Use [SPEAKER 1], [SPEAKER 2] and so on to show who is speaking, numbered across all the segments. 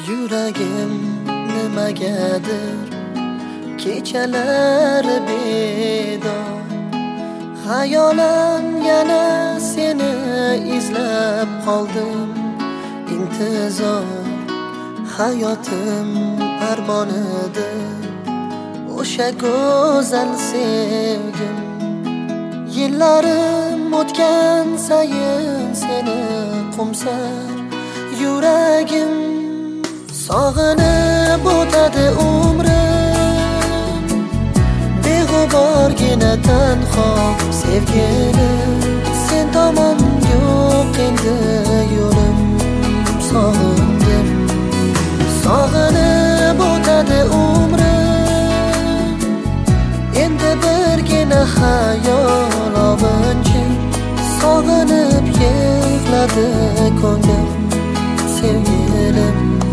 [SPEAKER 1] Yuragim nimagadir kechalar bedor, xayolan yana seni izlab qoldim. İntizor hayotim armonidir, o'sha go'zal sevgim. Yillarim o'tgan sayin seni qo'msar yuragim, sog'inib o'tadi umrim. Beg'uborgina tanho sevgilim, sen tomon yo'q endi yo'lim. Sog'indim, sog'inib o'tadi umrim. Endi birgina xayol ovinchim, sog'inib yig'ladi ko'nglim sevgilim.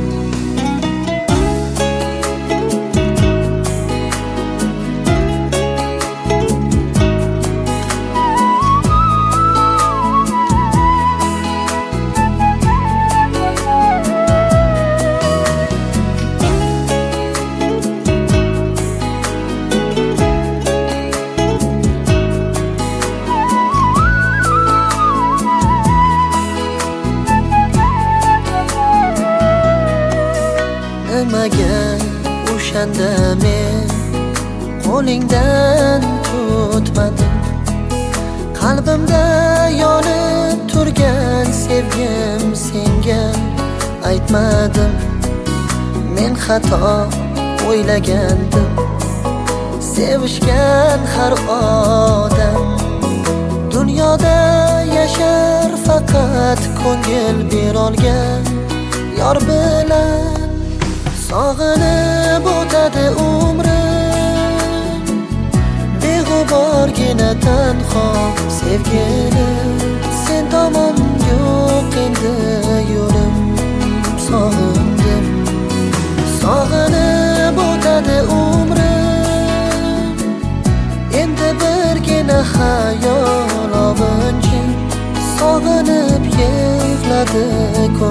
[SPEAKER 1] Nimaga o'shanda men qo'lingdan tutmadim? Qalbimda yonib turgan sevgim senga aytmadim. Men xato o'ylagandim, sevishgan har odam dunyoda yashar faqat ko'ngil berolgan yor bilan. Sog'inib o'tadi umrim, beg'uborgina tanho sevgilim, sen tomon yo'q endi yo'lim. Sog'indim, sog'inib o'tadi umrim. Endi birgina xayol ovinchim, sog'inib yig'ladi